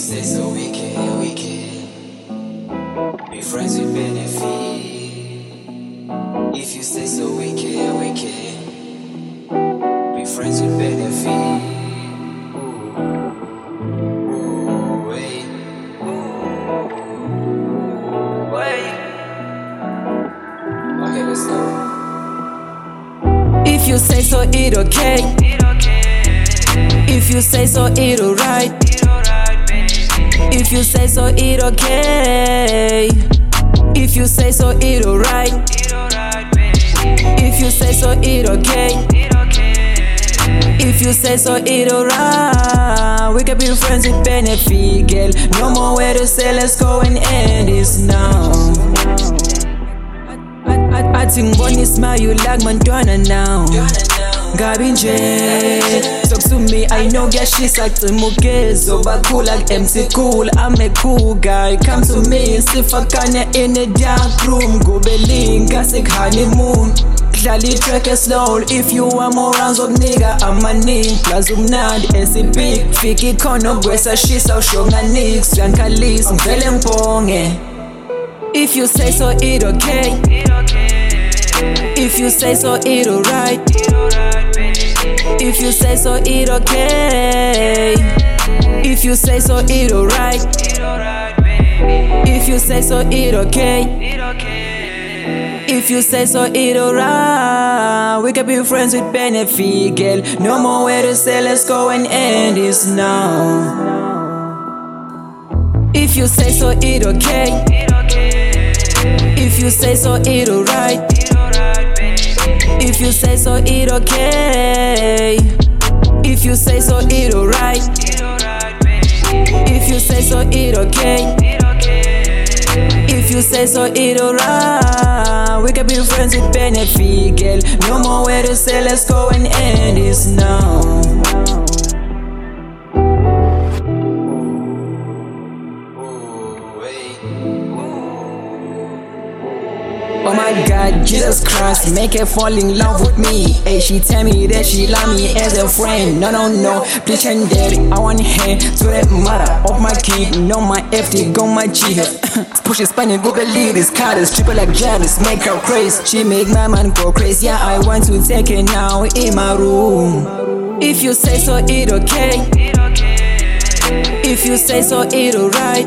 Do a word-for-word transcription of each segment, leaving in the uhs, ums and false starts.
say so, we can, we can be friends with benefit. If you say so, we can, we can be friends with benefit. Ooh, ooh, wait, ooh, wait. Okay, let's go. If you say so, it okay. If you say so, it alright. If you say so, it okay. If you say so, it alright. If you say so, it okay. If you say so, it alright. We can be friends with benefit, girl. No more way to say, let's go and end this now. I think one smile, you like Montana now. Gabi nje, talk to me, I know ngiyashisa cimukezo cool like M C Cool, I'm a cool guy. Come to me, sifakanya in a dark room. Kube linka sik honeymoon. Dlala track slow, if you want more rounds of nigga, I'm a ning. Plus umnandi esipik, fiki kono gwesa shisa ushonga nix. Yankalis, mvele mponge. If you say so, it okay. If you say so, it alright. If you say so, it okay. If you say so, it alright. If you say so, it okay. If you say so, it alright. We can be friends with benefit, girl. No more way to say, let's go and end this now. If you say so, it okay. If you say so, it alright. If you say so, it okay. If you say so, it alright. If you say so, it okay. If you say so, it alright. We can be friends with benefit, girl. No more way to say, let's go and end this now. Oh my God, Jesus Christ, make her fall in love with me. Hey, she tell me that she love me as a friend. No, no, no, please change that. I want her to the mother of my kid. No, my F T, go my G. Push it, spin it, Google it, this card is triple like Janice, make her crazy. She make my man go crazy. Yeah, I want to take her now in my room. If you say so, it okay. If you say so, it alright.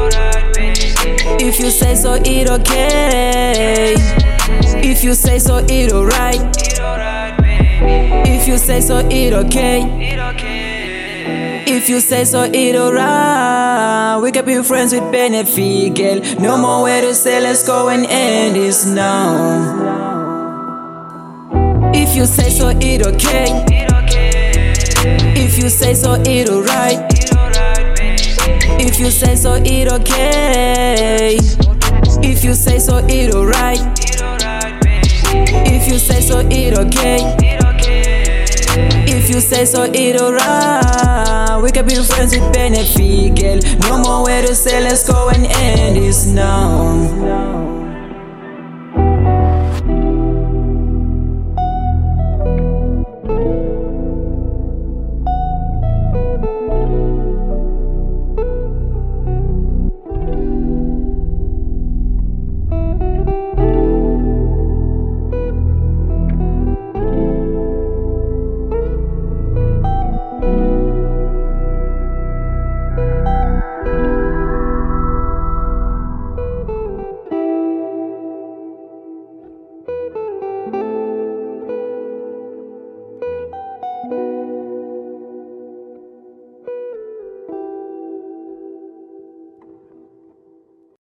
If you say so, it okay. If you say so, it alright. If you say so, it okay. If you say so, it alright. We can be friends with benefit, girl. No more way to say, let's go and end this now. If you say so, it okay. If you say so, it alright. If you say so, it okay. If you say so, it alright. If you say so, it okay. If you say so, it alright. We can be friends with benefit, girl. No more way to say, let's go and end this now.